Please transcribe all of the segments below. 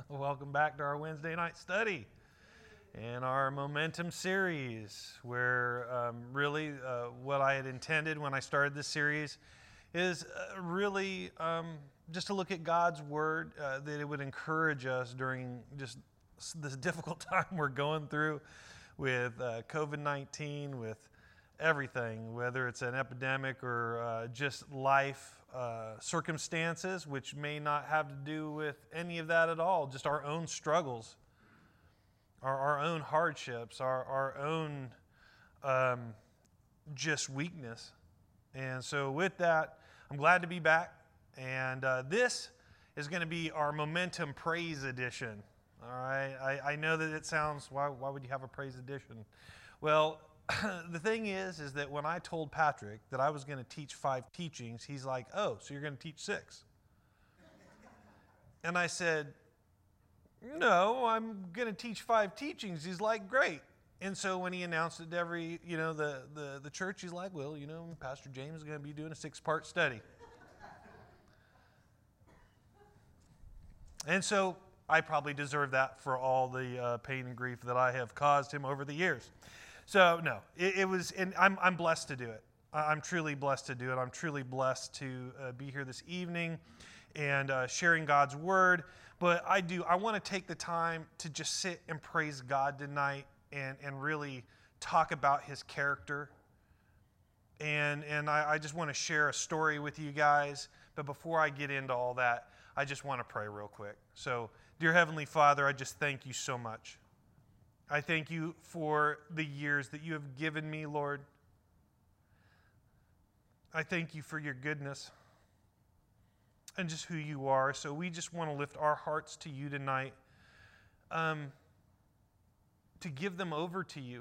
Welcome back to our Wednesday night study and our Momentum series, where really what I had intended when I started this series is really just to look at God's Word, that it would encourage us during just this difficult time we're going through with COVID-19, with everything, whether it's an epidemic or just life circumstances, which may not have to do with any of that at all, just our own struggles, our own hardships, our own just weakness. And so with that, I'm glad to be back, and this is going to be our Momentum Praise Edition. All right, I know that it sounds, why would you have a praise edition? Well, the thing is that when I told Patrick that I was going to teach 5 teachings, he's like, oh, so you're going to teach 6? And I said, no, I'm going to teach 5 teachings. He's like, great. And so when he announced it to every, the church, he's like, well, Pastor James is going to be doing a 6-part study. And so I probably deserve that for all the pain and grief that I have caused him over the years. So no, it was, and I'm blessed to do it. I'm truly blessed to do it. I'm truly blessed to be here this evening and sharing God's Word. But I want to take the time to just sit and praise God tonight and really talk about His character. And I just want to share a story with you guys. But before I get into all that, I just want to pray real quick. So, dear Heavenly Father, I just thank you so much. I thank you for the years that you have given me, Lord. I thank you for your goodness and just who you are. So we just want to lift our hearts to you tonight, to give them over to you,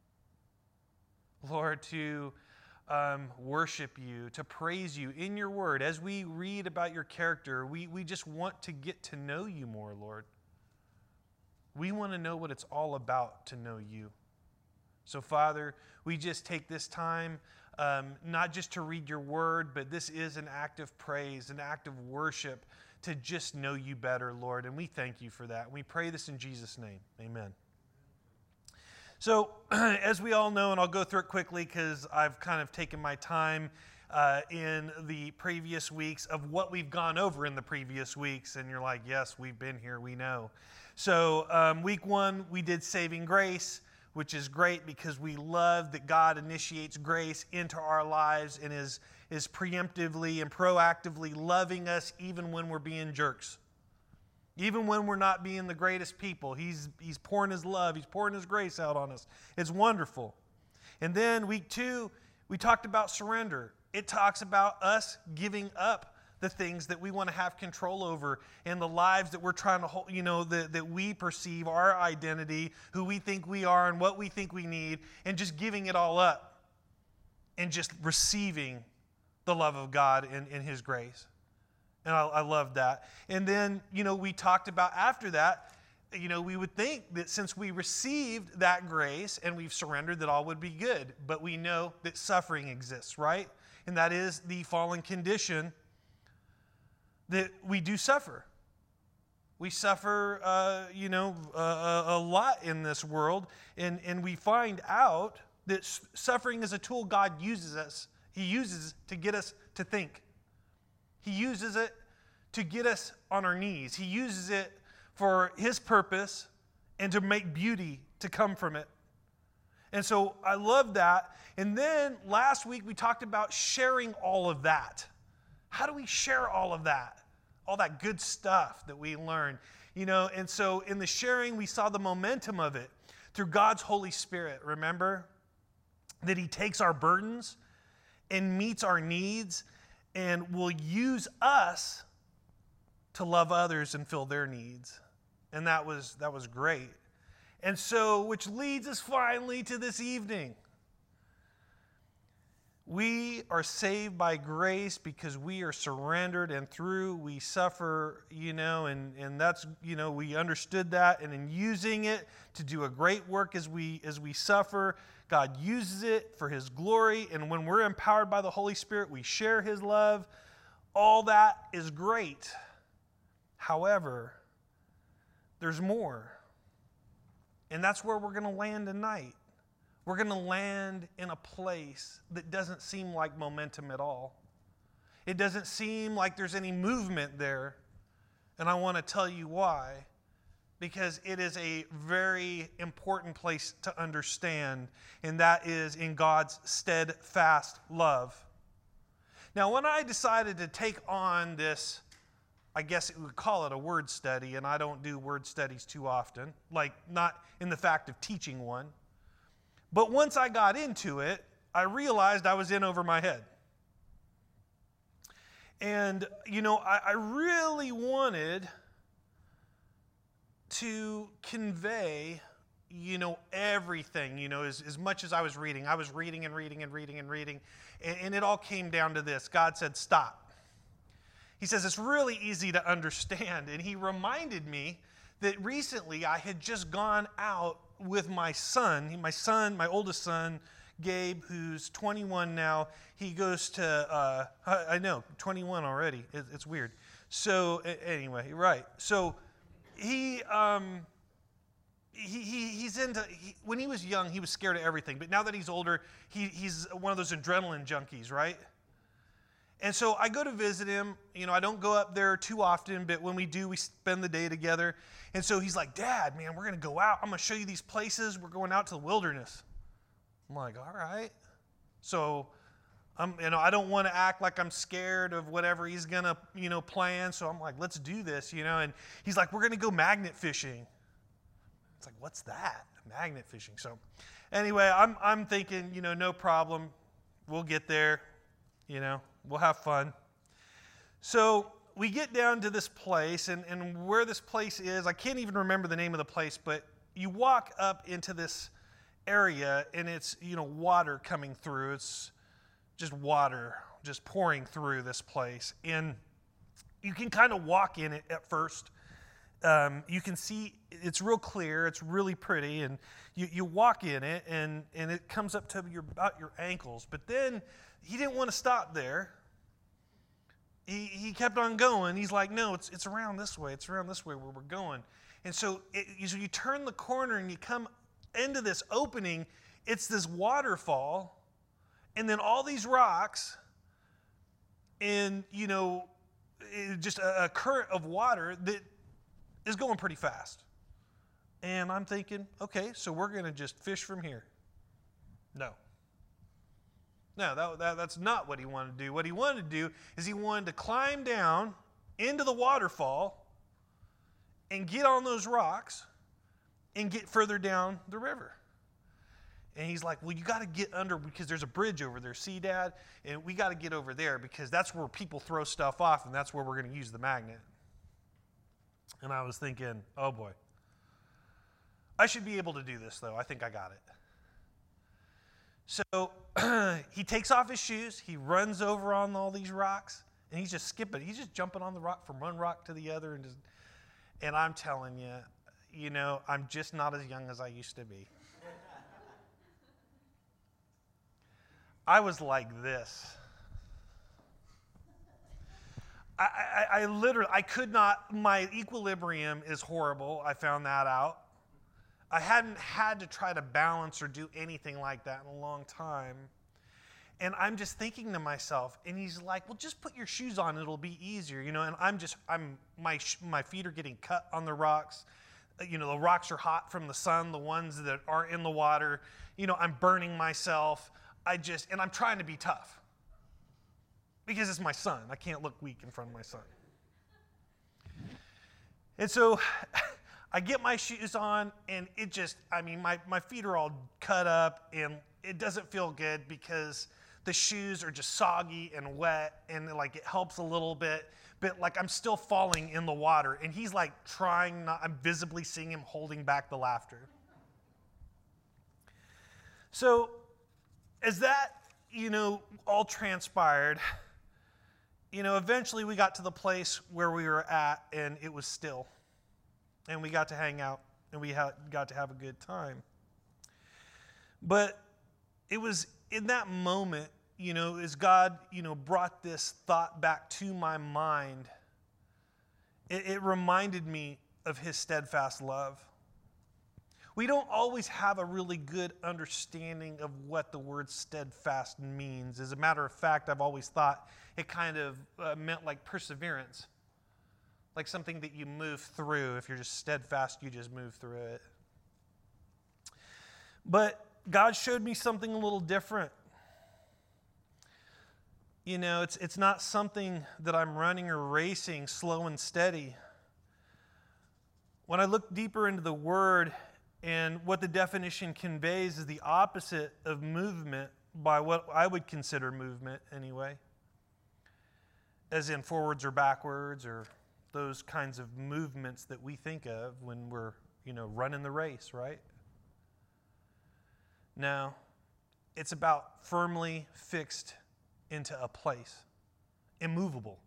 Lord, to worship you, to praise you in your word. As we read about your character, we just want to get to know you more, Lord. We want to know what it's all about to know you. So, Father, we just take this time, not just to read your word, but this is an act of praise, an act of worship to just know you better, Lord. And we thank you for that. We pray this in Jesus' name. Amen. So, as we all know, and I'll go through it quickly because I've kind of taken my time in the previous weeks of what we've gone over in the previous weeks. And you're like, yes, we've been here, we know. So week 1, we did Saving Grace, which is great because we love that God initiates grace into our lives and is preemptively and proactively loving us even when we're being jerks. Even when we're not being the greatest people, He's pouring His love, He's pouring His grace out on us. It's wonderful. And then week 2, we talked about surrender. It talks about us giving up the things that we want to have control over and the lives that we're trying to hold, that we perceive our identity, who we think we are and what we think we need, and just giving it all up and just receiving the love of God in His grace. And I love that. And then, we talked about after that, we would think that since we received that grace and we've surrendered, that all would be good. But we know that suffering exists, right? And that is the fallen condition that we do suffer. We suffer, a lot in this world, and we find out that suffering is a tool God uses us. He uses to get us to think. He uses it to get us on our knees. He uses it for His purpose and to make beauty to come from it. And so I love that. And then last week we talked about sharing all of that. How do we share all of that? All that good stuff that we learned, and so in the sharing, we saw the momentum of it through God's Holy Spirit. Remember that He takes our burdens and meets our needs and will use us to love others and fill their needs. And that was great. And so, which leads us finally to this evening. We are saved by grace because we are surrendered, and through we suffer, and that's, we understood that, and in using it to do a great work as we suffer, God uses it for His glory, and when we're empowered by the Holy Spirit, we share His love. All that is great. However, there's more. And that's where we're going to land tonight. We're going to land in a place that doesn't seem like momentum at all. It doesn't seem like there's any movement there. And I want to tell you why. Because it is a very important place to understand, and that is in God's steadfast love. Now, when I decided to take on this, I guess we would call it a word study, and I don't do word studies too often, like not in the fact of teaching one. But once I got into it, I realized I was in over my head. And, I really wanted to convey, everything, as much as I was reading. I was reading, and it all came down to this. God said, stop. He says, it's really easy to understand. And he reminded me that recently I had just gone out with my son, my oldest son, Gabe, who's 21 now. He goes to, 21 already. It's weird. So anyway, right. So he's into, when he was young, he was scared of everything. But now that he's older, he's one of those adrenaline junkies, right? And so I go to visit him. I don't go up there too often, but when we do, we spend the day together. And so he's like, Dad, man, we're going to go out. I'm going to show you these places. We're going out to the wilderness. I'm like, all right. So I don't want to act like I'm scared of whatever he's going to, plan. So I'm like, let's do this, And he's like, we're going to go magnet fishing. It's like, what's that? Magnet fishing. So anyway, I'm thinking, no problem. We'll get there. We'll have fun. So we get down to this place, and where this place is, I can't even remember the name of the place, but you walk up into this area, and it's, water coming through. It's just water just pouring through this place. And you can kind of walk in it at first. You can see it's real clear. It's really pretty. And you walk in it, and it comes up to about your ankles. But then he didn't want to stop there. He kept on going. He's like, no, it's around this way. It's around this way where we're going. And so you turn the corner and you come into this opening. It's this waterfall, and then all these rocks, and, just a current of water that is going pretty fast. And I'm thinking, okay, so we're going to just fish from here. No, that's not what he wanted to do. What he wanted to do is he wanted to climb down into the waterfall and get on those rocks and get further down the river. And he's like, well, you got to get under because there's a bridge over there. See, Dad? And we got to get over there because that's where people throw stuff off, and that's where we're going to use the magnet. And I was thinking, oh, boy. I should be able to do this, though. I think I got it. So he takes off his shoes. He runs over on all these rocks, and he's just skipping. He's just jumping on the rock from one rock to the other. And I'm telling you, I'm just not as young as I used to be. I was like this. I could not, my equilibrium is horrible. I found that out. I hadn't had to try to balance or do anything like that in a long time. And I'm just thinking to myself, and he's like, well, just put your shoes on, it'll be easier, and my feet are getting cut on the rocks. The rocks are hot from the sun, the ones that are in the water. I'm burning myself. And I'm trying to be tough. Because it's my son. I can't look weak in front of my son. And so I get my shoes on, and my feet are all cut up, and it doesn't feel good because the shoes are just soggy and wet, and it helps a little bit, but I'm still falling in the water, and he's trying not, I'm visibly seeing him holding back the laughter. So as that, all transpired, eventually we got to the place where we were at, and it was still. And we got to hang out, and we got to have a good time. But it was in that moment, as God, brought this thought back to my mind, it reminded me of his steadfast love. We don't always have a really good understanding of what the word steadfast means. As a matter of fact, I've always thought it kind of meant like perseverance, like something that you move through. If you're just steadfast, you just move through it. But God showed me something a little different. You know, it's not something that I'm running or racing slow and steady. When I look deeper into the word, and what the definition conveys is the opposite of movement by what I would consider movement anyway, as in forwards or backwards or those kinds of movements that we think of when we're, running the race, right? No, it's about firmly fixed into a place, immovable.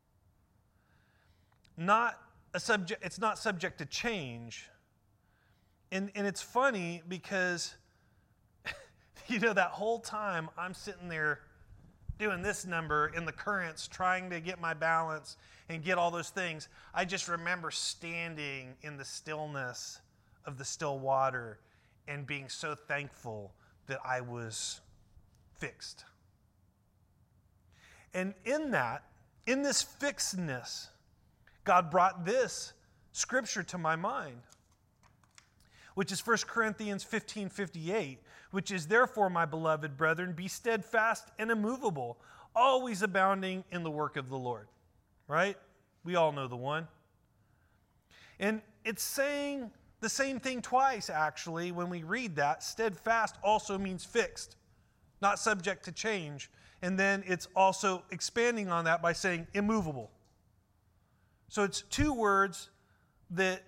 It's not subject to change. And it's funny because, that whole time I'm sitting there doing this number in the currents, trying to get my balance and get all those things. I just remember standing in the stillness of the still water and being so thankful that I was fixed. And in this fixedness, God brought this scripture to my mind, which is 1 Corinthians 15:58, which is, therefore, my beloved brethren, be steadfast and immovable, always abounding in the work of the Lord. Right? We all know the one. And it's saying the same thing twice, actually, when we read that. Steadfast also means fixed, not subject to change. And then it's also expanding on that by saying immovable. So it's two words that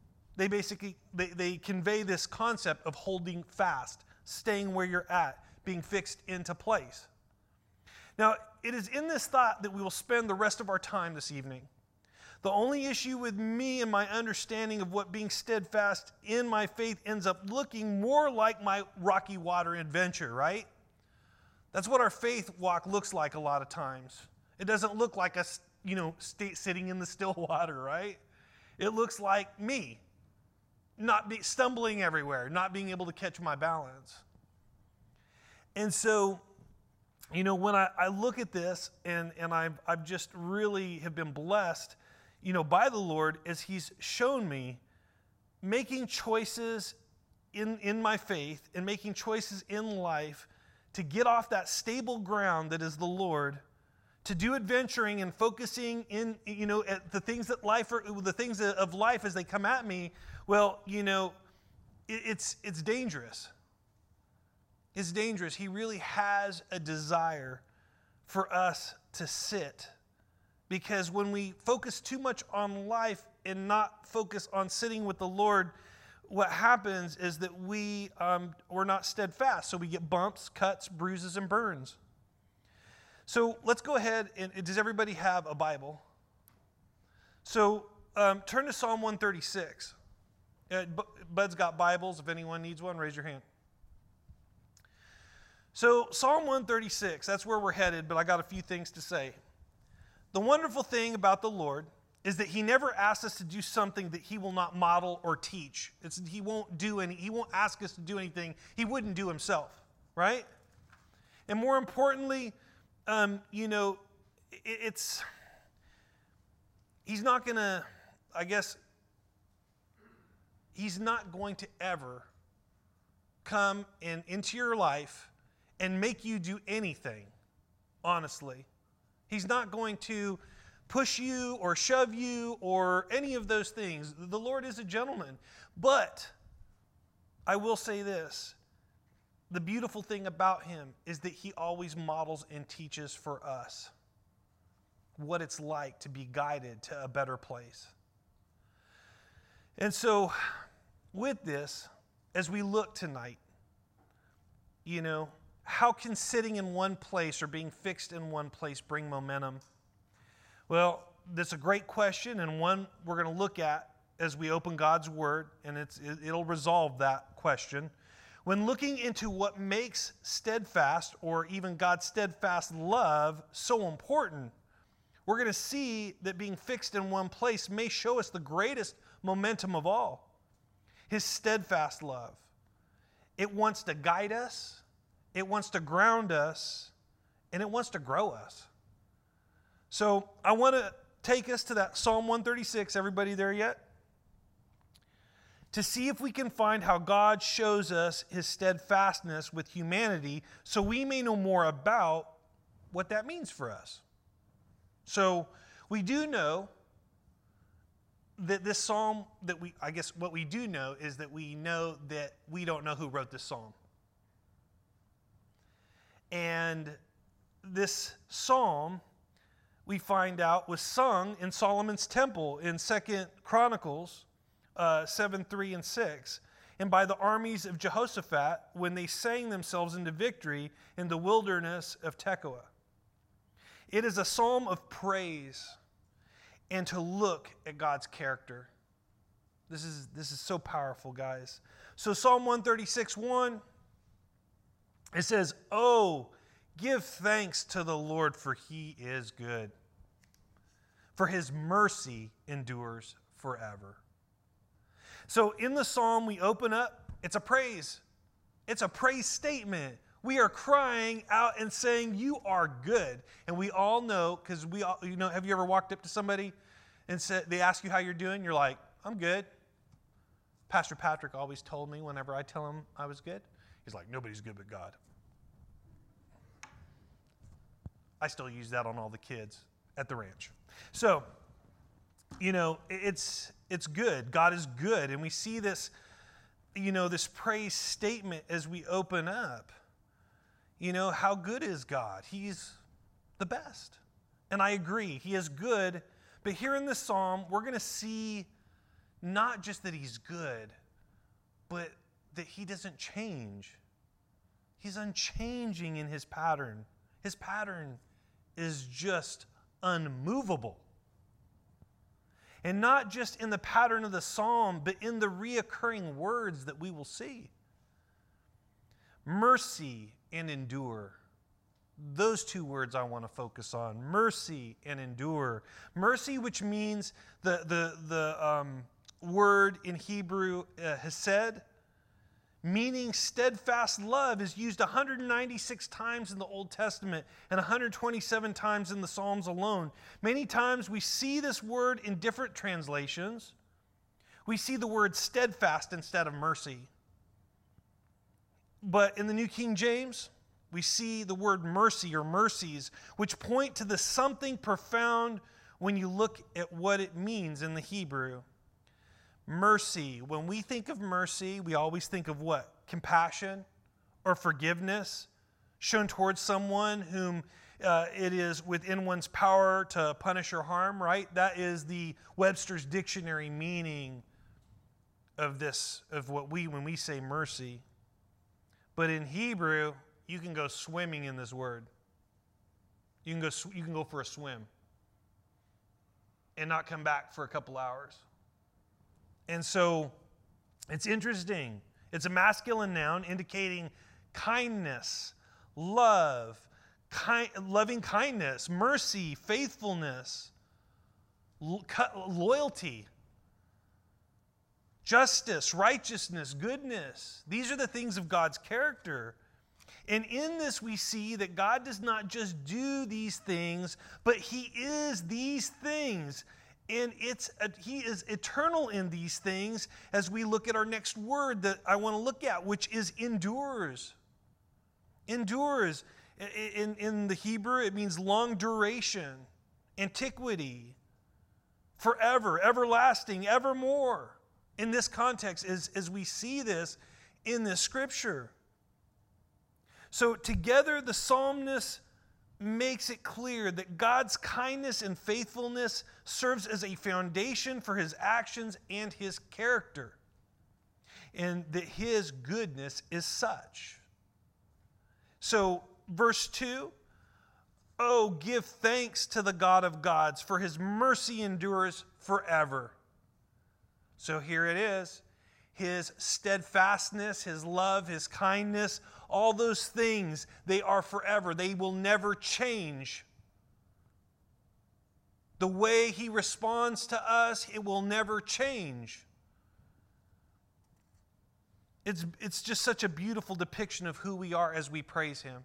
they convey this concept of holding fast, staying where you're at, being fixed into place. Now, it is in this thought that we will spend the rest of our time this evening. The only issue with me and my understanding of what being steadfast in my faith ends up looking more like my rocky water adventure, right? That's what our faith walk looks like a lot of times. It doesn't look like us, sitting in the still water, right? It looks like me. Stumbling everywhere, not being able to catch my balance. And so, when I look at this and I've just really have been blessed, by the Lord as He's shown me making choices in my faith and making choices in life to get off that stable ground that is the Lord, to do adventuring and focusing in, at the things that the things of life as they come at me. Well, it's dangerous. It's dangerous. He really has a desire for us to sit. Because when we focus too much on life and not focus on sitting with the Lord, what happens is that we're not steadfast. So we get bumps, cuts, bruises, and burns. So let's go ahead and does everybody have a Bible? So turn to Psalm 136. Bud's got Bibles. If anyone needs one, raise your hand. So Psalm 136, that's where we're headed, but I got a few things to say. The wonderful thing about the Lord is that He never asks us to do something that He will not model or teach. He won't ask us to do anything He wouldn't do Himself, right? And more importantly, He's not going to, He's not going to ever come into your life and make you do anything, honestly. He's not going to push you or shove you or any of those things. The Lord is a gentleman. But I will say this. The beautiful thing about Him is that He always models and teaches for us what it's like to be guided to a better place. And so, with this, as we look tonight, how can sitting in one place or being fixed in one place bring momentum? Well, that's a great question, and one we're going to look at as we open God's Word, and it'll resolve that question. When looking into what makes steadfast or even God's steadfast love so important, we're going to see that being fixed in one place may show us the greatest momentum of all. His steadfast love. It wants to guide us, it wants to ground us, and it wants to grow us. So I want to take us to that Psalm 136. Everybody there yet? To see if we can find how God shows us his steadfastness with humanity so we may know more about what that means for us. So we do know that this psalm, what we do know is that we know that we don't know who wrote this psalm. And this psalm, we find out, was sung in Solomon's temple in 2 Chronicles 7, 3, and 6, and by the armies of Jehoshaphat when they sang themselves into victory in the wilderness of Tekoa. It is a psalm of praise and to look at God's character. This is so powerful, guys. So Psalm 136:1, it says, "Oh, give thanks to the Lord, for he is good, for his mercy endures forever." So in the psalm we open up, it's a praise. It's a praise statement. We are crying out and saying, "You are good." And we all know, because we all, have you ever walked up to somebody and said, they ask you how you're doing? You're like, "I'm good." Pastor Patrick always told me whenever I tell him I was good, he's like, "Nobody's good but God." I still use that on all the kids at the ranch. So, it's good. God is good. And we see this, this praise statement as we open up. How good is God? He's the best. And I agree, he is good. But here in this psalm, we're going to see not just that he's good, but that he doesn't change. He's unchanging in his pattern. His pattern is just unmovable. And not just in the pattern of the psalm, but in the reoccurring words that we will see. Mercy and endure. Those two words I want to focus on. Mercy and endure. Mercy, which means the word in Hebrew, hesed, meaning steadfast love, is used 196 times in the Old Testament and 127 times in the Psalms alone. Many times we see this word in different translations. We see the word steadfast instead of mercy. But in the New King James, we see the word mercy or mercies, which point to the something profound when you look at what it means in the Hebrew. Mercy. When we think of mercy, we always think of what? Compassion or forgiveness shown towards someone whom it is within one's power to punish or harm, right? That is the Webster's Dictionary meaning of this, when we say mercy. But in Hebrew, you can go swimming in this word. You can go for a swim and not come back for a couple hours. And so it's interesting. It's a masculine noun indicating kindness, love, loving kindness, mercy, faithfulness, loyalty, justice, righteousness, goodness. These are the things of God's character. And in this we see that God does not just do these things, but he is these things. And he is eternal in these things as we look at our next word that I want to look at, which is endures. Endures. In the Hebrew, it means long duration, antiquity, forever, everlasting, evermore. In this context, as we see this in this scripture. So together, the psalmist makes it clear that God's kindness and faithfulness serves as a foundation for his actions and his character, and that his goodness is such. So, verse 2, "Oh, give thanks to the God of gods, for his mercy endures forever." So here it is. His steadfastness, his love, his kindness, all those things, they are forever. They will never change. The way he responds to us, it will never change. It's just such a beautiful depiction of who we are as we praise him.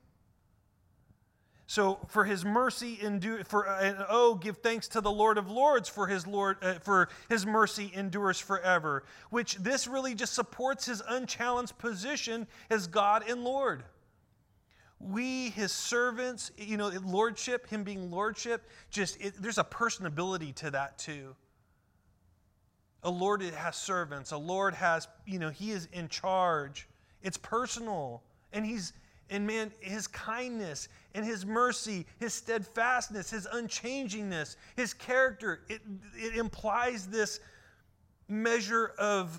So for his mercy give thanks to the Lord of Lords, for his mercy endures forever. Which this really just supports his unchallenged position as God and Lord. We, his servants, lordship, him being lordship, there's a personability to that too. A Lord has servants. A Lord has, he is in charge. It's personal. And his kindness and his mercy, his steadfastness, his unchangingness, his character, it implies this measure of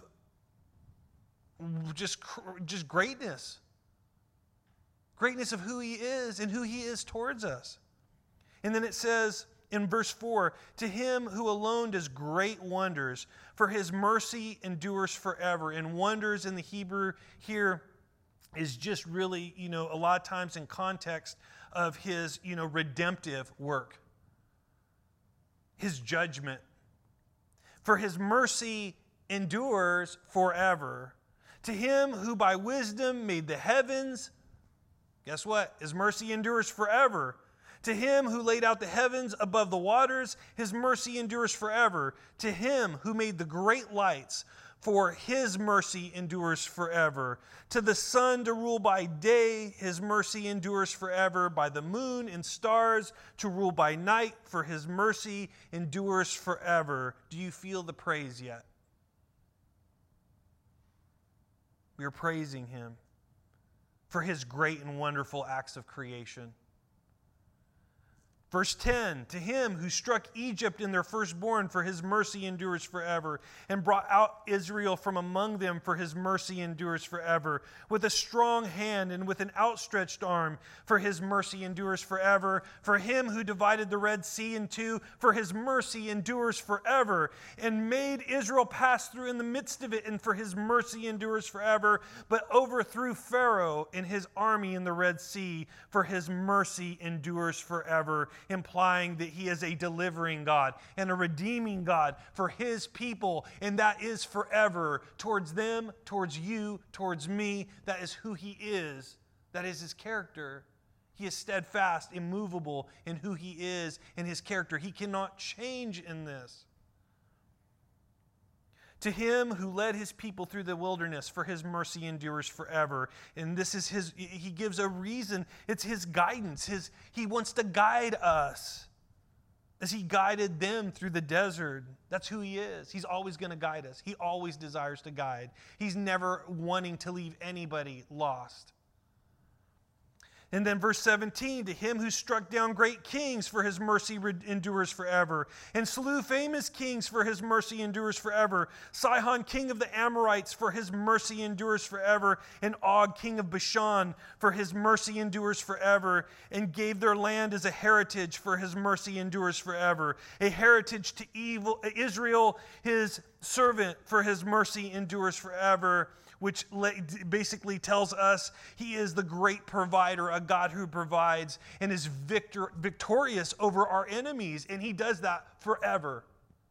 just greatness. Greatness of who he is and who he is towards us. And then it says in verse 4, to him who alone does great wonders, for his mercy endures forever. And wonders in the Hebrew here is just really, a lot of times in context of his, redemptive work. His judgment. For his mercy endures forever. To him who by wisdom made the heavens, guess what? His mercy endures forever. To him who laid out the heavens above the waters, his mercy endures forever. To him who made the great lights, for his mercy endures forever. To the sun to rule by day, his mercy endures forever. By the moon and stars to rule by night, for his mercy endures forever. Do you feel the praise yet? We are praising him for his great and wonderful acts of creation. Verse 10, to him who struck Egypt in their firstborn, for his mercy endures forever, and brought out Israel from among them, for his mercy endures forever, with a strong hand and with an outstretched arm, for his mercy endures forever. For him who divided the Red Sea in two, for his mercy endures forever, and made Israel pass through in the midst of it, and for his mercy endures forever, but overthrew Pharaoh and his army in the Red Sea, for his mercy endures forever. Implying that he is a delivering God and a redeeming God for his people, and that is forever. Towards them, towards you, towards me, that is who he is. That is his character. He is steadfast, immovable in who he is and his character. He cannot change in this. To him who led his people through the wilderness, for his mercy endures forever. And this is he gives a reason. It's his guidance. He wants to guide us as he guided them through the desert. That's who he is. He's always going to guide us. He always desires to guide. He's never wanting to leave anybody lost. And then verse 17, to him who struck down great kings, for his mercy endures forever, and slew famous kings, for his mercy endures forever. Sihon, king of the Amorites, for his mercy endures forever, and Og, king of Bashan, for his mercy endures forever, and gave their land as a heritage, for his mercy endures forever. A heritage to Israel, his servant, for his mercy endures forever. Which basically tells us he is the great provider, a God who provides and is victorious over our enemies, and he does that forever.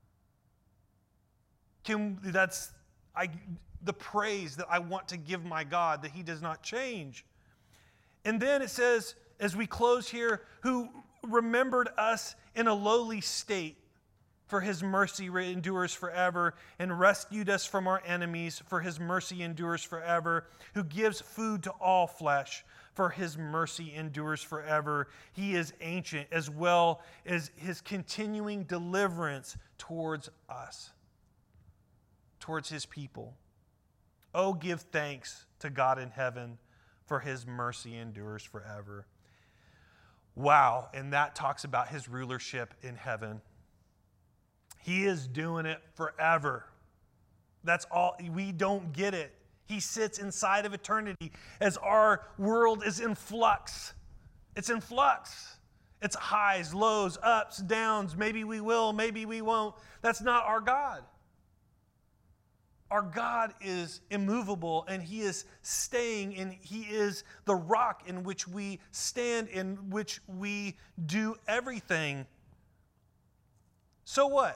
That's the praise that I want to give my God, that he does not change. And then it says, as we close here, who remembered us in a lowly state, for his mercy endures forever, and rescued us from our enemies, for his mercy endures forever, who gives food to all flesh, for his mercy endures forever. He is ancient, as well as his continuing deliverance towards us, towards his people. Oh, give thanks to God in heaven, for his mercy endures forever. Wow, and that talks about his rulership in heaven. He is doing it forever. That's all. We don't get it. He sits inside of eternity as our world is in flux. It's in flux. It's highs, lows, ups, downs. Maybe we will, maybe we won't. That's not our God. Our God is immovable, and he is staying, and he is the rock in which we stand, in which we do everything. So what?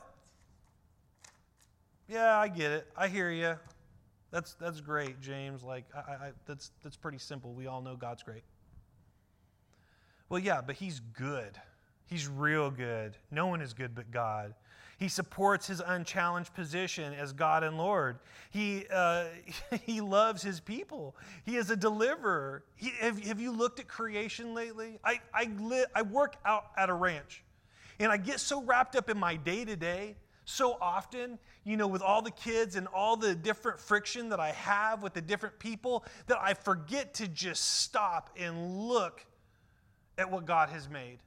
Yeah, I get it. I hear you. That's great, James. Like, that's pretty simple. We all know God's great. Well, yeah, but he's good. He's real good. No one is good but God. He supports his unchallenged position as God and Lord. He loves his people. He is a deliverer. Have you looked at creation lately? I work out at a ranch, and I get so wrapped up in my day-to-day so often, with all the kids and all the different friction that I have with the different people, that I forget to just stop and look at what God has made.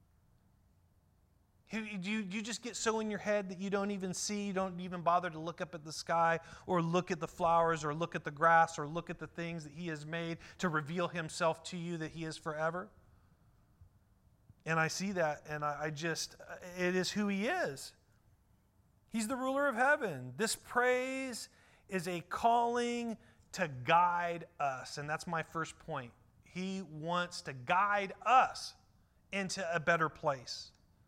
You just get so in your head that you don't even see, you don't even bother to look up at the sky or look at the flowers or look at the grass or look at the things that he has made to reveal himself to you, that he is forever. And I see that, and it is who he is. He's the ruler of heaven. This praise is a calling to guide us, and that's my first point. He wants to guide us into a better place.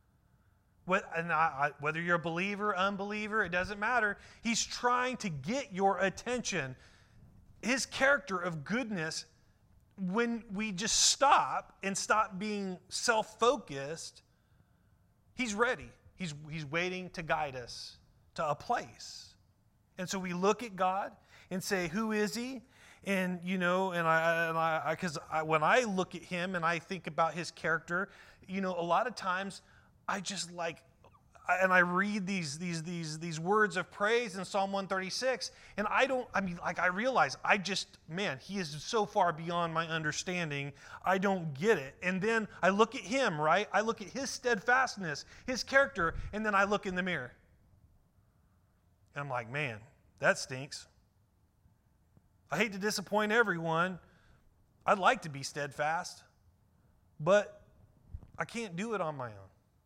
Whether you're a believer, unbeliever, it doesn't matter. He's trying to get your attention. His character of goodness, when we just stop being self-focused, he's ready. He's waiting to guide us to a place. And so we look at God and say, who is he? And, because when I look at him and I think about his character, a lot of times I just I read these words of praise in Psalm 136, and I realize he is so far beyond my understanding, I don't get it. And then I look at him, right? I look at his steadfastness, his character, and then I look in the mirror. And I'm like, man, that stinks. I hate to disappoint everyone. I'd like to be steadfast, but I can't do it on my own.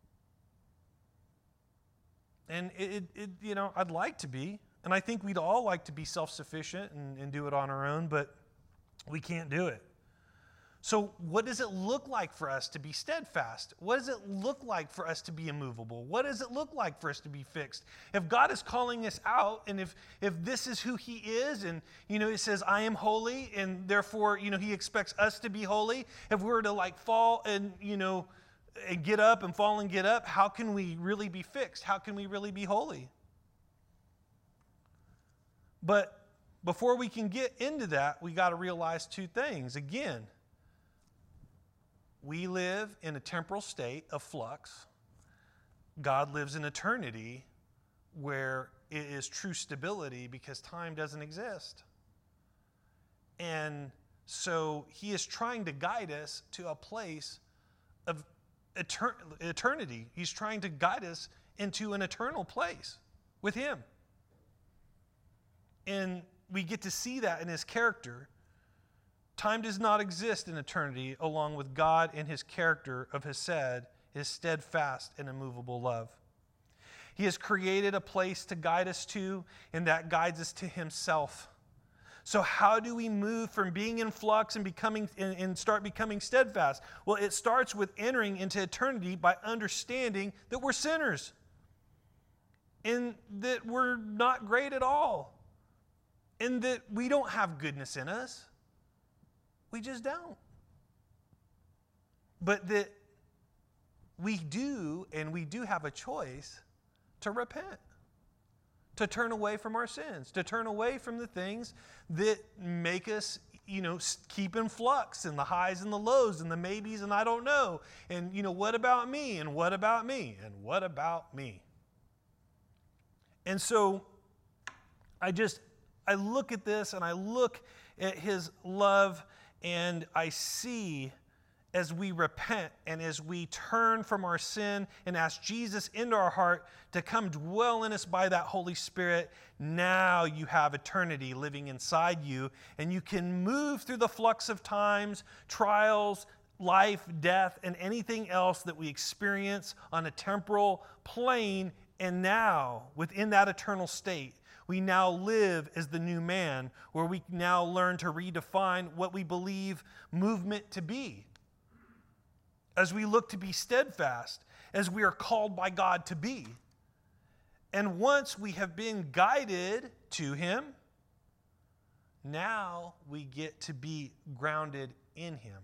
And I'd like to be, and I think we'd all like to be self-sufficient and do it on our own, but we can't do it. So what does it look like for us to be steadfast? What does it look like for us to be immovable? What does it look like for us to be fixed? If God is calling us out, and if this is who he is, and it says, I am holy, and therefore, he expects us to be holy. If we were to fall and get up and fall and get up, how can we really be fixed? How can we really be holy? But before we can get into that, we got to realize two things. Again, we live in a temporal state of flux. God lives in eternity where it is true stability because time doesn't exist. And so he is trying to guide us to a place of eternity. He's trying to guide us into an eternal place with him. And we get to see that in his character. Time does not exist in eternity along with God and his character of his steadfast and immovable love. He has created a place to guide us to, and that guides us to himself. So how do we move from being in flux and start becoming steadfast? Well, it starts with entering into eternity by understanding that we're sinners and that we're not great at all and that we don't have goodness in us. We just don't. But that we do, and we do have a choice to repent, to turn away from our sins, to turn away from the things that make us, keep in flux, and the highs and the lows and the maybes and I don't know. And, what about me? And what about me? And what about me? And so I look at this and I look at his love and I see as we repent and as we turn from our sin and ask Jesus into our heart to come dwell in us by that Holy Spirit, now you have eternity living inside you, and you can move through the flux of times, trials, life, death, and anything else that we experience on a temporal plane, and now, within that eternal state, we now live as the new man, where we now learn to redefine what we believe movement to be. As we look to be steadfast, as we are called by God to be. And once we have been guided to him, now we get to be grounded in him.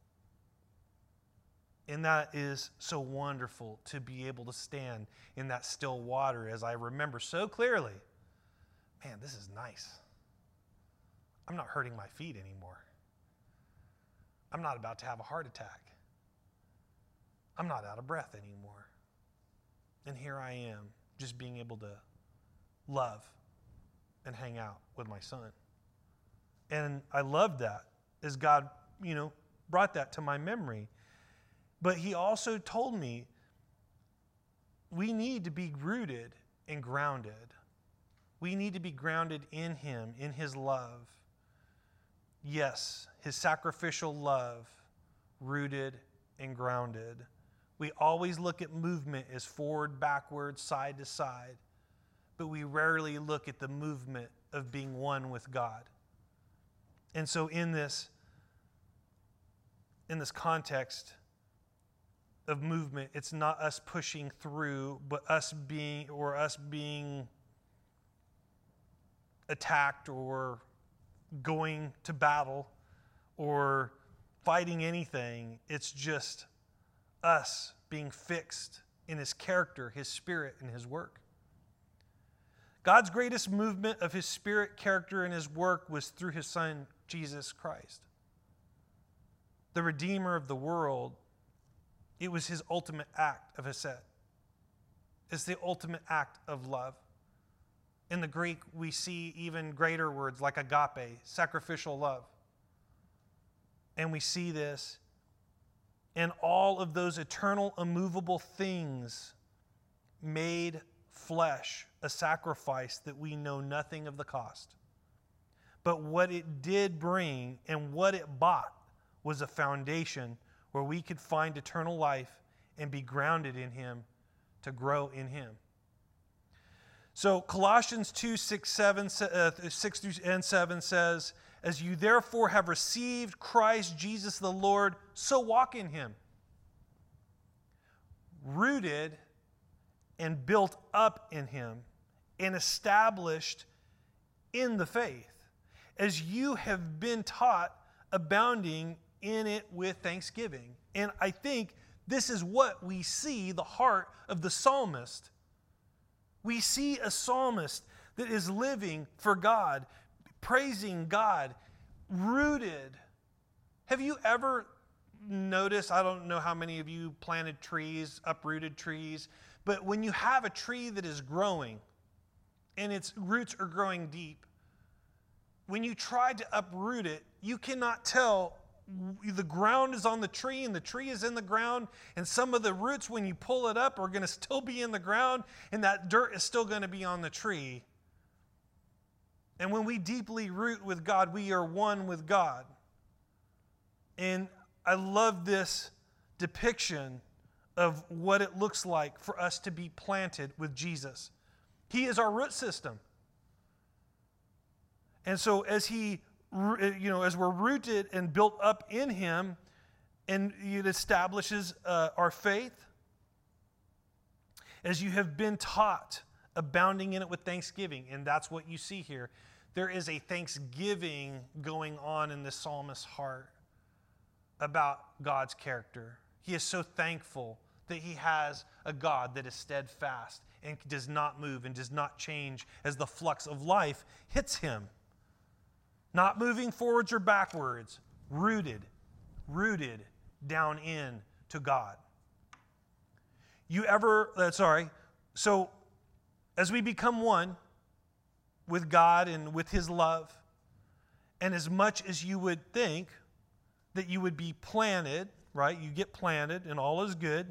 And that is so wonderful to be able to stand in that still water, as I remember so clearly. Man, this is nice. I'm not hurting my feet anymore. I'm not about to have a heart attack. I'm not out of breath anymore. And here I am, just being able to love and hang out with my son. And I loved that as God, brought that to my memory. But he also told me we need to be rooted and grounded. We need to be grounded in him, in his love. Yes, his sacrificial love, rooted and grounded. We always look at movement as forward, backward, side to side, but we rarely look at the movement of being one with God. And so in this context of movement, it's not us pushing through, but us being attacked or going to battle or fighting anything. It's just us being fixed in his character, his spirit, and his work. God's greatest movement of his spirit, character, and his work was through his son, Jesus Christ. The Redeemer of the world. It was his ultimate act of hesed. It's the ultimate act of love. In the Greek, we see even greater words like agape, sacrificial love. And we see this in all of those eternal, immovable things made flesh, a sacrifice that we know nothing of the cost. But what it did bring and what it bought was a foundation where we could find eternal life and be grounded in him, to grow in him. So Colossians 2, 6 through 7 says, as you therefore have received Christ Jesus the Lord, so walk in him, rooted and built up in him, and established in the faith, as you have been taught, abounding in it with thanksgiving. And I think this is what we see the heart of the psalmist. We see a psalmist that is living for God, praising God, rooted. Have you ever noticed, I don't know how many of you planted trees, uprooted trees, but when you have a tree that is growing and its roots are growing deep, when you try to uproot it, you cannot tell the ground is on the tree and the tree is in the ground, and some of the roots, when you pull it up, are going to still be in the ground, and that dirt is still going to be on the tree. And when we deeply root with God, we are one with God. And I love this depiction of what it looks like for us to be planted with Jesus. He is our root system. And so as we're rooted and built up in him, and it establishes our faith, as you have been taught, abounding in it with thanksgiving. And that's what you see here. There is a thanksgiving going on in the psalmist's heart about God's character. He is so thankful that he has a God that is steadfast and does not move and does not change as the flux of life hits him. Not moving forwards or backwards, rooted down in to God. So as we become one with God and with his love, and as much as you would think that you would be planted, right? You get planted and all is good.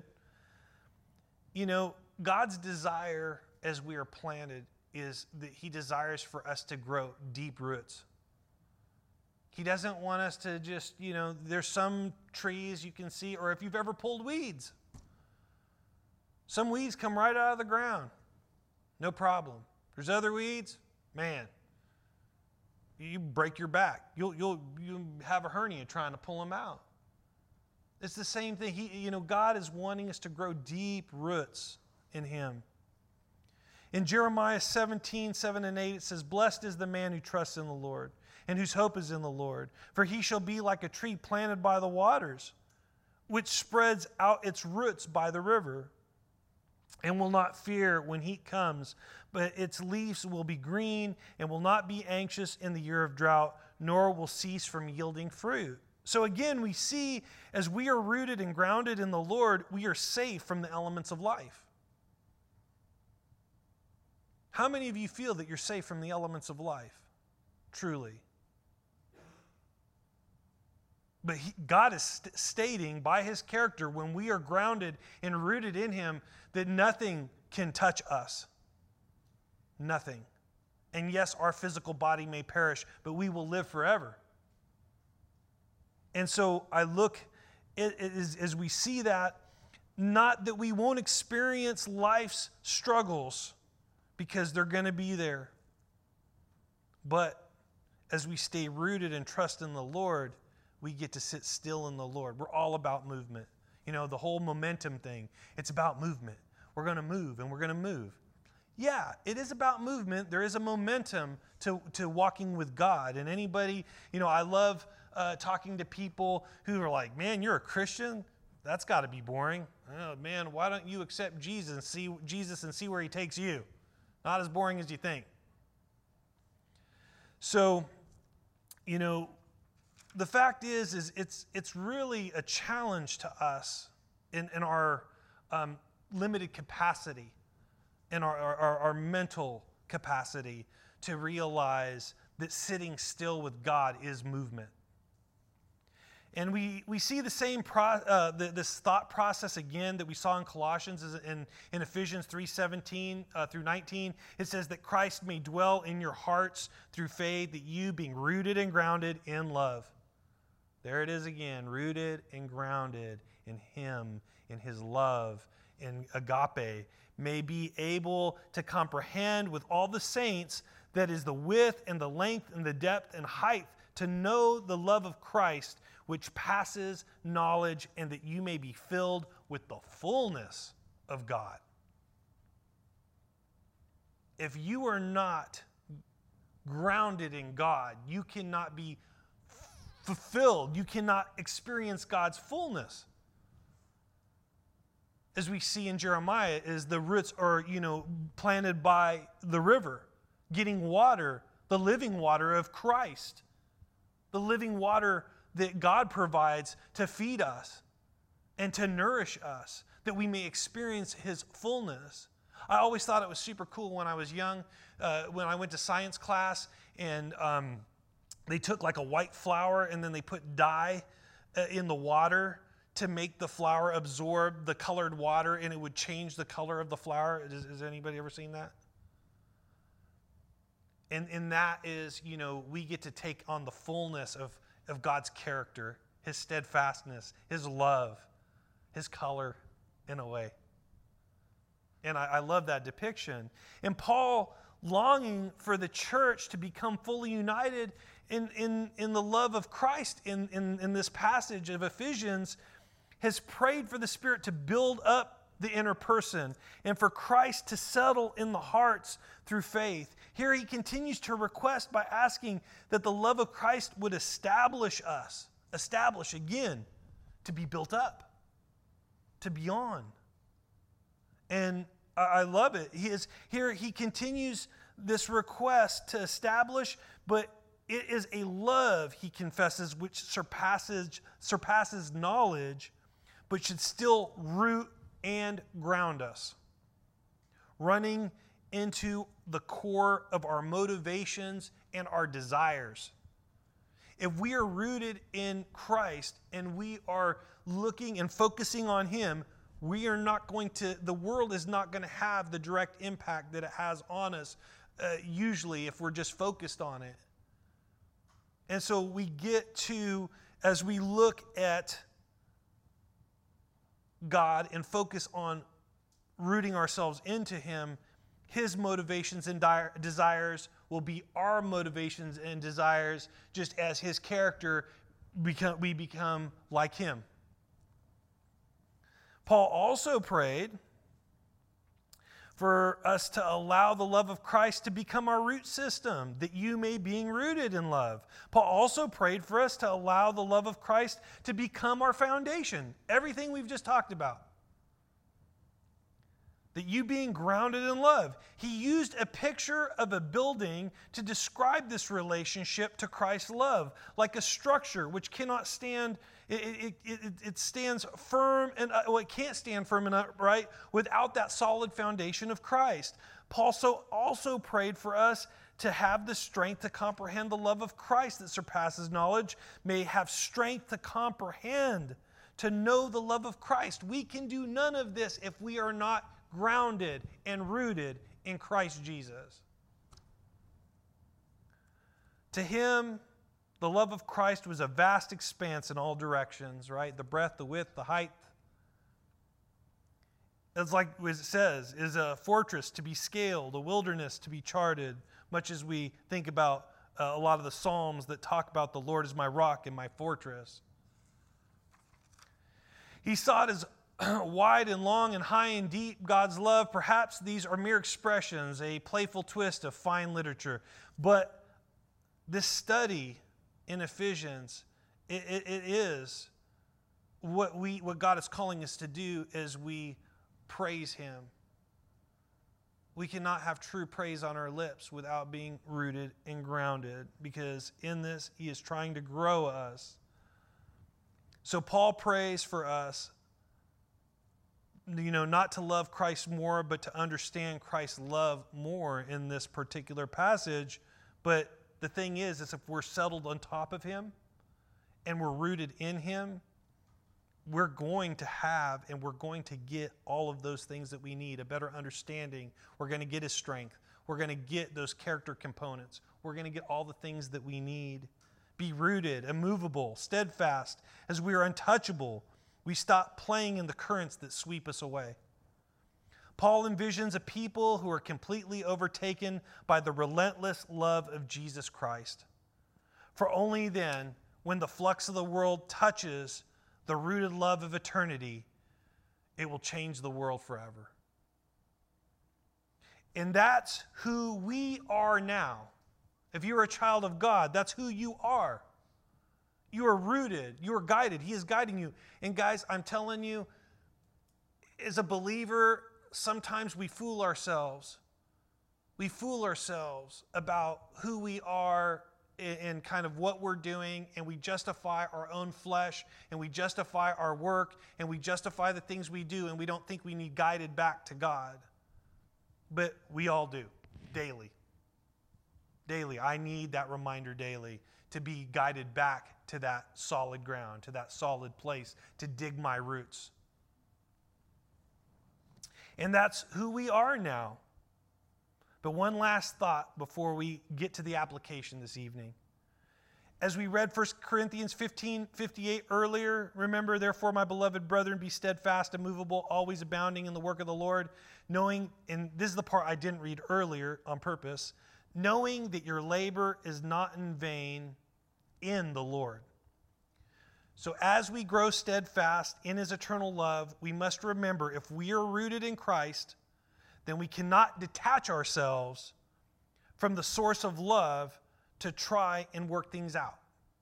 God's desire as we are planted is that he desires for us to grow deep roots. He doesn't want us to just, there's some trees you can see, or if you've ever pulled weeds, some weeds come right out of the ground. No problem. There's other weeds, man, you break your back. You'll have a hernia trying to pull them out. It's the same thing. God is wanting us to grow deep roots in him. In Jeremiah 17:7-8, it says, "Blessed is the man who trusts in the Lord and whose hope is in the Lord. For he shall be like a tree planted by the waters, which spreads out its roots by the river, and will not fear when heat comes, but its leaves will be green and will not be anxious in the year of drought, nor will cease from yielding fruit." So again, we see as we are rooted and grounded in the Lord, we are safe from the elements of life. How many of you feel that you're safe from the elements of life? Truly. But God is stating by his character, when we are grounded and rooted in him, that nothing can touch us. Nothing. And yes, our physical body may perish, but we will live forever. And so I look as we see that, not that we won't experience life's struggles, because they're going to be there. But as we stay rooted and trust in the Lord, we get to sit still in the Lord. We're all about movement. You know, the whole momentum thing, it's about movement. We're going to move and we're going to move. Yeah, it is about movement. There is a momentum to walking with God. And anybody, you know, I love talking to people who are like, "Man, you're a Christian? That's got to be boring." "Oh, man, why don't you accept Jesus and see where he takes you?" Not as boring as you think. So, you know, the fact is it's really a challenge to us in our limited capacity, in our mental capacity, to realize that sitting still with God is movement. And we see the same this thought process again that we saw in Colossians, in Ephesians 3:17 through 19. It says that Christ may dwell in your hearts through faith, that you, being rooted and grounded in love. There it is again, rooted and grounded in him, in his love, in agape, may be able to comprehend with all the saints that is the width and the length and the depth and height, to know the love of Christ, which passes knowledge, and that you may be filled with the fullness of God. If you are not grounded in God, you cannot be fulfilled. You cannot experience God's fullness. As we see in Jeremiah, is the roots are, planted by the river, getting water, the living water of Christ, the living water that God provides to feed us and to nourish us, that we may experience his fullness. I always thought it was super cool when I was young, when I went to science class, and they took like a white flour and then they put dye in the water to make the flour absorb the colored water, and it would change the color of the flour. Has anybody ever seen that? And that is, we get to take on the fullness of God's character, his steadfastness, his love, his color, in a way. And I love that depiction. And Paul, longing for the church to become fully united in the love of Christ in this passage of Ephesians, has prayed for the Spirit to build up the inner person and for Christ to settle in the hearts through faith. Here he continues to request by asking that the love of Christ would establish again, to be built up, to be on. And I love it. He continues this request to establish, but it is a love, he confesses, which surpasses knowledge, but should still root and ground us, running into the core of our motivations and our desires. If we are rooted in Christ and we are looking and focusing on him, the world is not going to have the direct impact that it has on us, usually, if we're just focused on it. And so we get to, as we look at God and focus on rooting ourselves into him, his motivations and desires will be our motivations and desires, just as his character, we become like him. Paul also prayed for us to allow the love of Christ to become our root system, that you may being rooted in love. Paul also prayed for us to allow the love of Christ to become our foundation. Everything we've just talked about. That you being grounded in love. He used a picture of a building to describe this relationship to Christ's love, like a structure which cannot stand. It stands firm and it can't stand firm and upright without that solid foundation of Christ. Paul also prayed for us to have the strength to comprehend the love of Christ that surpasses knowledge, may have strength to comprehend, to know the love of Christ. We can do none of this if we are not grounded and rooted in Christ Jesus. To him, the love of Christ was a vast expanse in all directions, right? The breadth, the width, the height. It's like it says, is a fortress to be scaled, a wilderness to be charted, much as we think about a lot of the Psalms that talk about the Lord is my rock and my fortress. He saw it as wide and long and high and deep, God's love. Perhaps these are mere expressions, a playful twist of fine literature. But this study in Ephesians, it is what God is calling us to do as we praise Him. We cannot have true praise on our lips without being rooted and grounded, because in this He is trying to grow us. So Paul prays for us, not to love Christ more, but to understand Christ's love more in this particular passage. But the thing is if we're settled on top of Him and we're rooted in Him, we're going to have and we're going to get all of those things that we need, a better understanding. We're going to get His strength. We're going to get those character components. We're going to get all the things that we need. Be rooted, immovable, steadfast, as we are untouchable. We stop playing in the currents that sweep us away. Paul envisions a people who are completely overtaken by the relentless love of Jesus Christ. For only then, when the flux of the world touches the rooted love of eternity, it will change the world forever. And that's who we are now. If you're a child of God, that's who you are. You are rooted. You are guided. He is guiding you. And guys, I'm telling you, as a believer, sometimes we fool ourselves. We fool ourselves about who we are and kind of what we're doing, and we justify our own flesh, and we justify our work, and we justify the things we do, and we don't think we need guided back to God. But we all do, daily. Daily. I need that reminder daily to be guided back to that solid ground, to that solid place, to dig my roots. And that's who we are now. But one last thought before we get to the application this evening. As we read 1 Corinthians 15:58 earlier, remember, therefore, my beloved brethren, be steadfast, immovable, always abounding in the work of the Lord, knowing, and this is the part I didn't read earlier on purpose, knowing that your labor is not in vain in the Lord. So as we grow steadfast in His eternal love, we must remember if we are rooted in Christ, then we cannot detach ourselves from the source of love to try and work things out.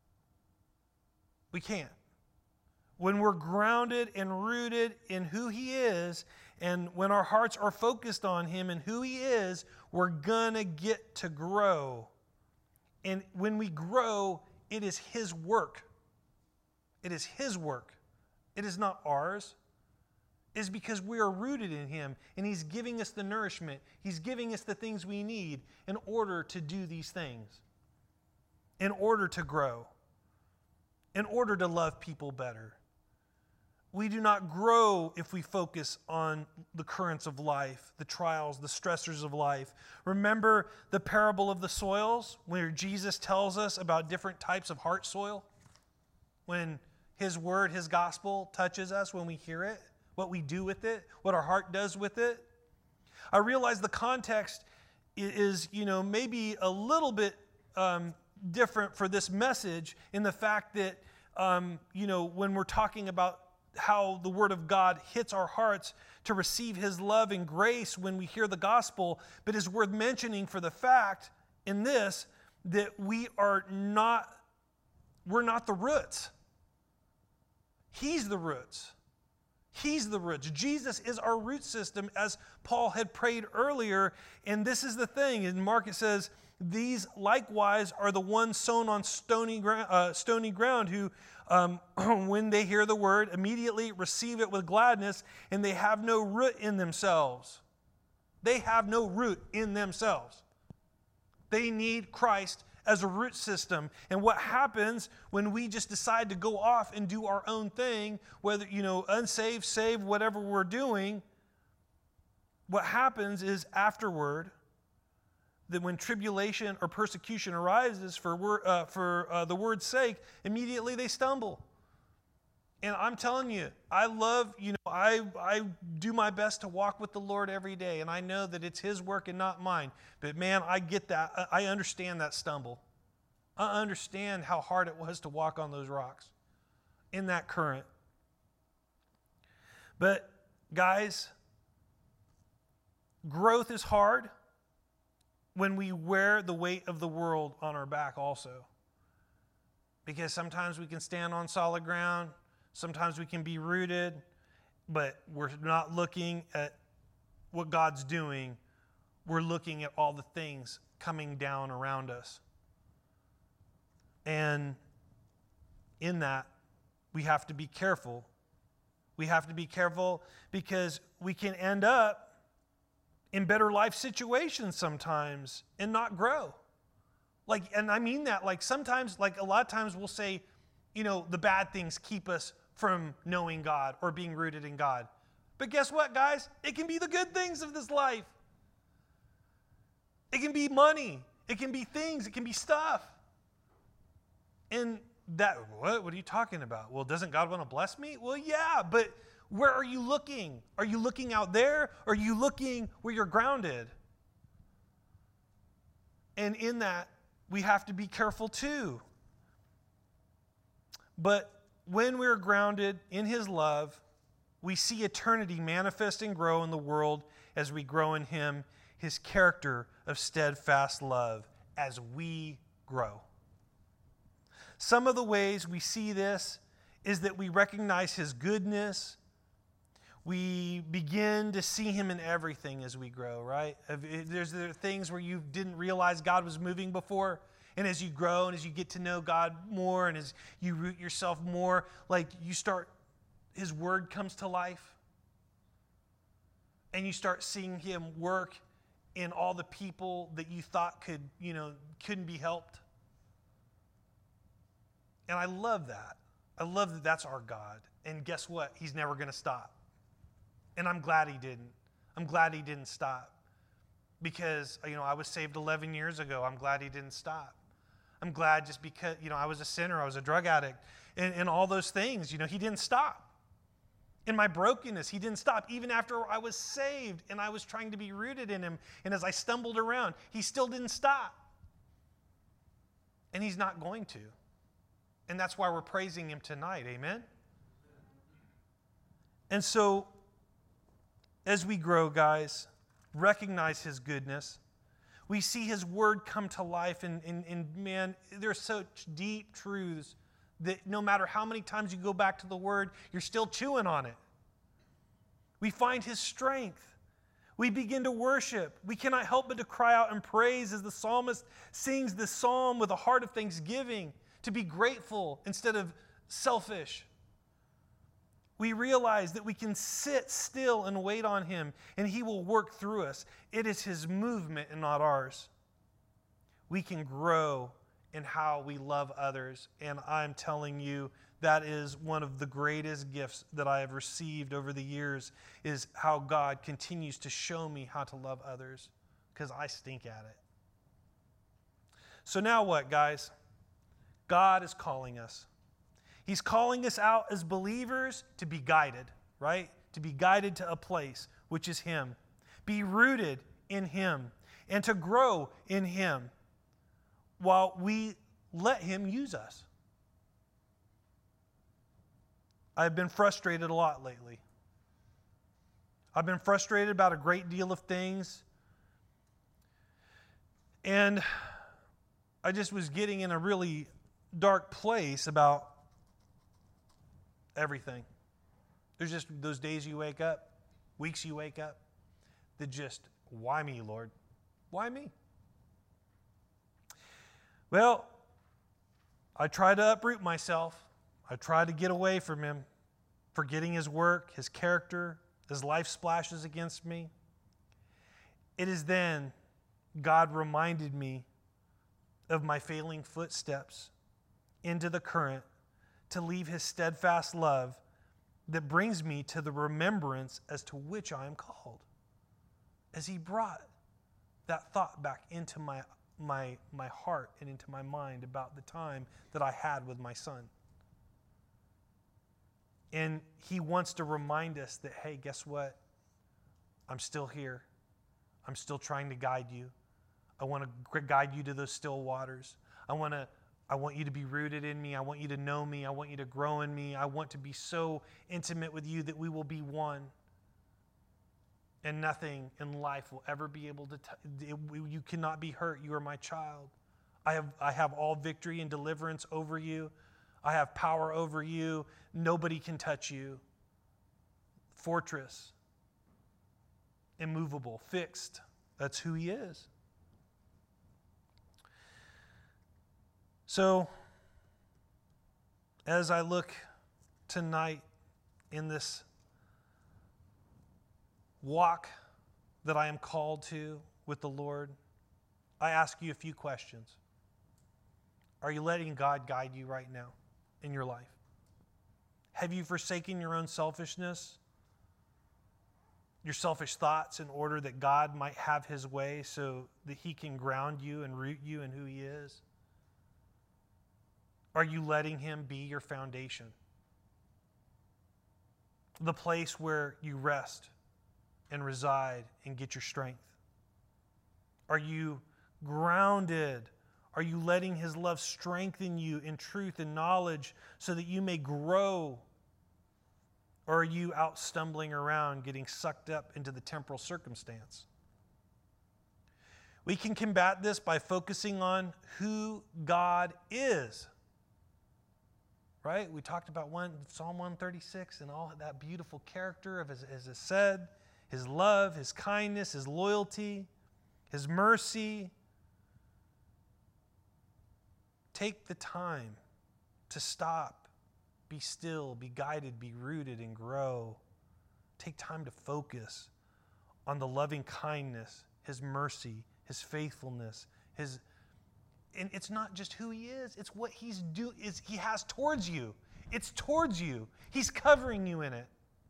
We can't. When we're grounded and rooted in who He is, and when our hearts are focused on Him and who He is, we're gonna get to grow. And when we grow, it is His work. It is His work. It is not ours. It is because we are rooted in Him, and He's giving us the nourishment. He's giving us the things we need in order to do these things, in order to grow, in order to love people better. We do not grow if we focus on the currents of life, the trials, the stressors of life. Remember the parable of the soils, where Jesus tells us about different types of heart soil? When His word, His gospel touches us, when we hear it, what we do with it, what our heart does with it. I realize the context is, maybe a little bit different for this message in the fact that, when we're talking about how the Word of God hits our hearts, to receive his love and grace when we hear the gospel, but is worth mentioning for the fact in this that we're not the roots. He's the roots. He's the roots. Jesus is our root system, as Paul had prayed earlier. And this is the thing. In Mark it says, these likewise are the ones sown on stony ground who, when they hear the word, immediately receive it with gladness, and they have no root in themselves. They have no root in themselves. They need Christ as a root system. And what happens when we just decide to go off and do our own thing, whether, unsaved, saved, whatever we're doing, what happens is afterward, that when tribulation or persecution arises for the word's sake, immediately they stumble. And I'm telling you, I love, I do my best to walk with the Lord every day, and I know that it's his work and not mine. But man, I get that. I understand that stumble. I understand how hard it was to walk on those rocks in that current. But guys, growth is hard when we wear the weight of the world on our back also. Because sometimes we can stand on solid ground, sometimes we can be rooted, but we're not looking at what God's doing. We're looking at all the things coming down around us. And in that, we have to be careful. We have to be careful because we can end up in better life situations sometimes and not grow. And I mean that, sometimes, a lot of times we'll say, the bad things keep us from knowing God or being rooted in God. But guess what, guys? It can be the good things of this life. It can be money. It can be things. It can be stuff. And what are you talking about? Well, doesn't God want to bless me? Well, yeah, but where are you looking? Are you looking out there? Or are you looking where you're grounded? And in that, we have to be careful too. But when we're grounded in his love, we see eternity manifest and grow in the world as we grow in him, his character of steadfast love as we grow. Some of the ways we see this is that we recognize his goodness. We begin to see him in everything as we grow, right? There are things where you didn't realize God was moving before. And as you grow and as you get to know God more and as you root yourself more, his word comes to life. And you start seeing him work in all the people that you thought couldn't be helped. And I love that. I love that that's our God. And guess what? He's never going to stop. And I'm glad he didn't. I'm glad he didn't stop. Because, I was saved 11 years ago. I'm glad he didn't stop. I'm glad just because, I was a sinner. I was a drug addict. And all those things, he didn't stop. In my brokenness, he didn't stop. Even after I was saved and I was trying to be rooted in him. And as I stumbled around, he still didn't stop. And he's not going to. And that's why we're praising him tonight. Amen? And so, as we grow, guys, recognize his goodness. We see his word come to life. And man, there's such deep truths that no matter how many times you go back to the word, you're still chewing on it. We find his strength. We begin to worship. We cannot help but to cry out and praise as the psalmist sings this psalm with a heart of thanksgiving, to be grateful instead of selfish. We realize that we can sit still and wait on him, and he will work through us. It is his movement and not ours. We can grow in how we love others, and I'm telling you, that is one of the greatest gifts that I have received over the years, is how God continues to show me how to love others, because I stink at it. So now what, guys? God is calling us. He's calling us out as believers to be guided, right? To be guided to a place, which is him. Be rooted in him and to grow in him while we let him use us. I've been frustrated a lot lately. I've been frustrated about a great deal of things. And I just was getting in a really dark place about everything. There's just those days you wake up, weeks you wake up, that just, why me, Lord? Why me? Well, I try to uproot myself. I try to get away from him, forgetting his work, his character, as life splashes against me. It is then God reminded me of my failing footsteps into the current to leave his steadfast love that brings me to the remembrance as to which I am called. As he brought that thought back into my heart and into my mind about the time that I had with my son. And he wants to remind us that, hey, guess what? I'm still here. I'm still trying to guide you. I want to guide you to those still waters. I want you to be rooted in me. I want you to know me. I want you to grow in me. I want to be so intimate with you that we will be one. And nothing in life will ever be able to you cannot be hurt. You are my child. I have all victory and deliverance over you. I have power over you. Nobody can touch you. Fortress. Immovable. Fixed. That's who he is. So, as I look tonight in this walk that I am called to with the Lord, I ask you a few questions. Are you letting God guide you right now in your life? Have you forsaken your own selfishness, your selfish thoughts, in order that God might have his way so that he can ground you and root you in who he is? Are you letting him be your foundation? The place where you rest and reside and get your strength? Are you grounded? Are you letting his love strengthen you in truth and knowledge so that you may grow? Or are you out stumbling around, getting sucked up into the temporal circumstance? We can combat this by focusing on who God is. Right? We talked about Psalm 136 and all that beautiful character of, as it said, his love, his kindness, his loyalty, his mercy. Take the time to stop, be still, be guided, be rooted, and grow. Take time to focus on the loving kindness, his mercy, his faithfulness, and it's not just who he is, it's what he has towards you. It's towards you. He's covering you in it.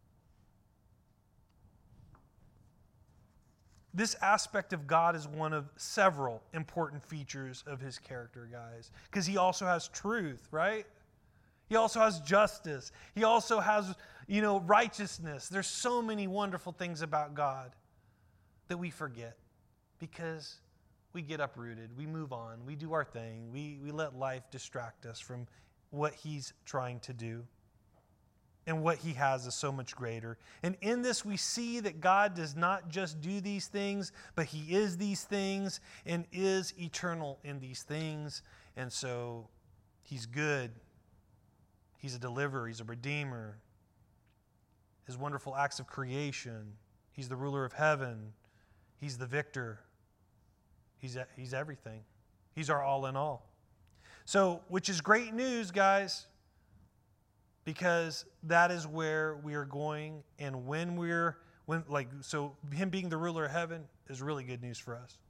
This aspect of God is one of several important features of his character, guys. Because he also has truth, right? He also has justice. He also has, righteousness. There's so many wonderful things about God that we forget because we get uprooted, we move on, we do our thing, we let life distract us from what he's trying to do. And what he has is so much greater. And in this we see that God does not just do these things, but he is these things and is eternal in these things. And so he's good. He's a deliverer. He's a redeemer. His wonderful acts of creation. He's the ruler of heaven. He's the victor. He's everything. He's our all in all. So, which is great news, guys, because that is where we are going. And so him being the ruler of heaven is really good news for us,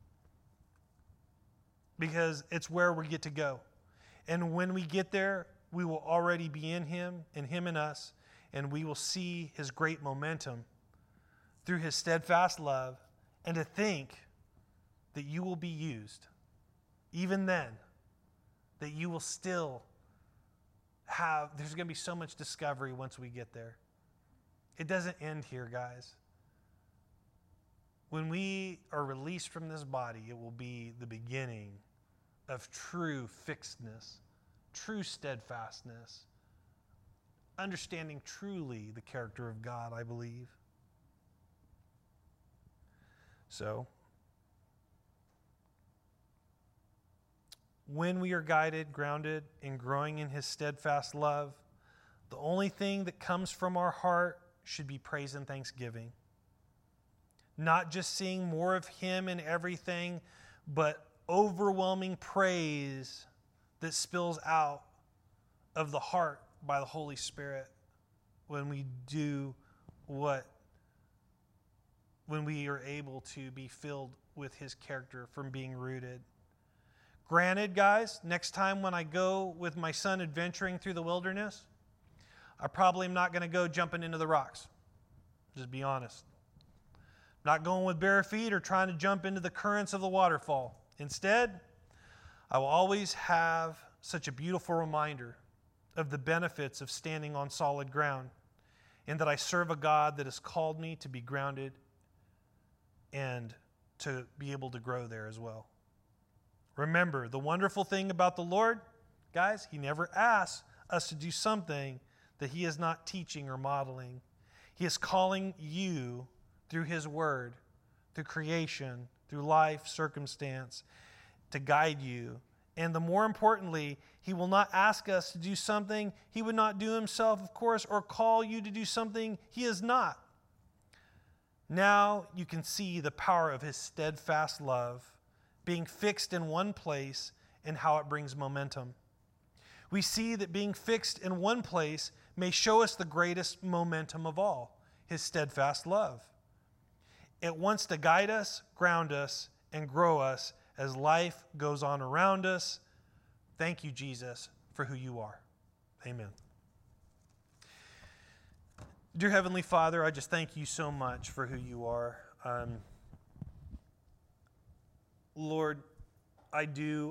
because it's where we get to go. And when we get there, we will already be in him and him in us, and we will see his great momentum through his steadfast love. And to think that you will be used, even then, that you will still there's going to be so much discovery once we get there. It doesn't end here, guys. When we are released from this body, it will be the beginning of true fixedness, true steadfastness, understanding truly the character of God, I believe. So, when we are guided, grounded, and growing in His steadfast love, the only thing that comes from our heart should be praise and thanksgiving. Not just seeing more of Him in everything, but overwhelming praise that spills out of the heart by the Holy Spirit when we do when we are able to be filled with His character from being rooted. Granted, guys, next time when I go with my son adventuring through the wilderness, I probably am not going to go jumping into the rocks. Just be honest. Not going with bare feet or trying to jump into the currents of the waterfall. Instead, I will always have such a beautiful reminder of the benefits of standing on solid ground, and that I serve a God that has called me to be grounded and to be able to grow there as well. Remember, the wonderful thing about the Lord, guys, He never asks us to do something that He is not teaching or modeling. He is calling you through His Word, through creation, through life, circumstance, to guide you. And the more importantly, He will not ask us to do something He would not do Himself, of course, or call you to do something He is not. Now you can see the power of His steadfast love being fixed in one place and how it brings momentum. We see that being fixed in one place may show us the greatest momentum of all, His steadfast love. It wants to guide us, ground us, and grow us as life goes on around us. Thank you, Jesus, for who You are. Amen. Dear Heavenly Father, I just thank You so much for who You are. Lord, I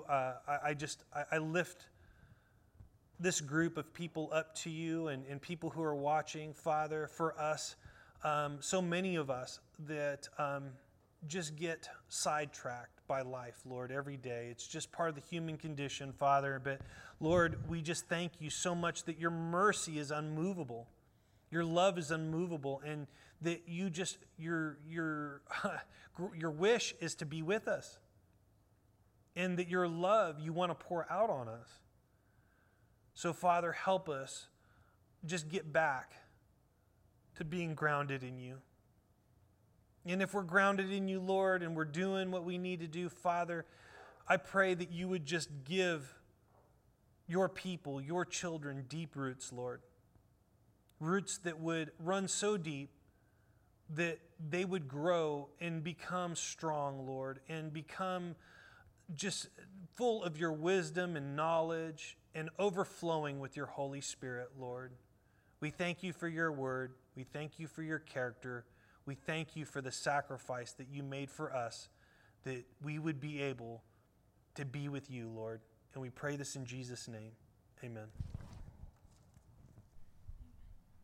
lift this group of people up to You and people who are watching, Father, for us, so many of us that just get sidetracked by life, Lord, every day. It's just part of the human condition, Father. But Lord, we just thank You so much that Your mercy is unmovable. Your love is unmovable, and that You just, your wish is to be with us. And that Your love You want to pour out on us. So, Father, help us just get back to being grounded in You. And if we're grounded in You, Lord, and we're doing what we need to do, Father, I pray that You would just give Your people, Your children, deep roots, Lord. Roots that would run so deep that they would grow and become strong, Lord, and become just full of Your wisdom and knowledge and overflowing with Your Holy Spirit, Lord. We thank You for Your word. We thank You for Your character. We thank You for the sacrifice that You made for us, that we would be able to be with You, Lord. And we pray this in Jesus' name. Amen.